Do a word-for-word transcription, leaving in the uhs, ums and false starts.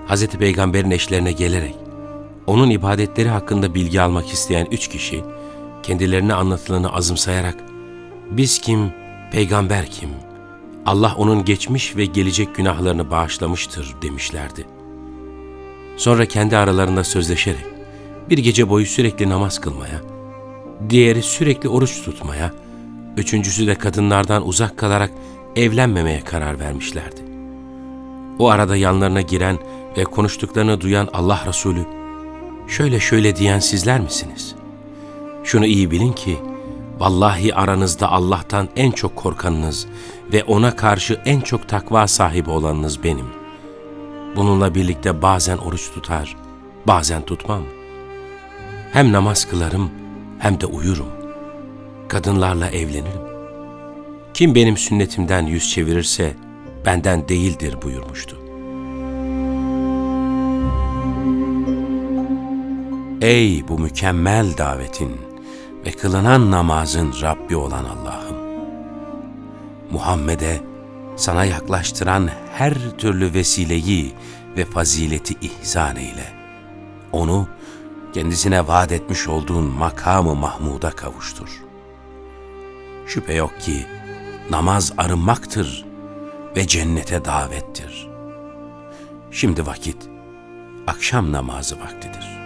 Hazreti Peygamber'in eşlerine gelerek, onun ibadetleri hakkında bilgi almak isteyen üç kişi, kendilerine anlatılanı azımsayarak, "Biz kim, peygamber kim? Allah onun geçmiş ve gelecek günahlarını bağışlamıştır," demişlerdi. Sonra kendi aralarında sözleşerek, bir gece boyu sürekli namaz kılmaya, diğeri sürekli oruç tutmaya, üçüncüsü de kadınlardan uzak kalarak evlenmemeye karar vermişlerdi. O arada yanlarına giren ve konuştuklarını duyan Allah Resulü, "Şöyle şöyle diyen sizler misiniz? Şunu iyi bilin ki, vallahi aranızda Allah'tan en çok korkanınız ve ona karşı en çok takva sahibi olanınız benim. Bununla birlikte bazen oruç tutar, bazen tutmam. Hem namaz kılarım hem de uyurum. Kadınlarla evlenirim. Kim benim sünnetimden yüz çevirirse benden değildir," buyurmuştu. Ey bu mükemmel davetin ve kılınan namazın Rabbi olan Allah'ım! Muhammed'e sana yaklaştıran her türlü vesileyi ve fazileti ihsan eyle. Onu kendisine vaat etmiş olduğun makamı Mahmud'a kavuştur. Şüphe yok ki namaz arınmaktır ve cennete davettir. Şimdi vakit akşam namazı vaktidir.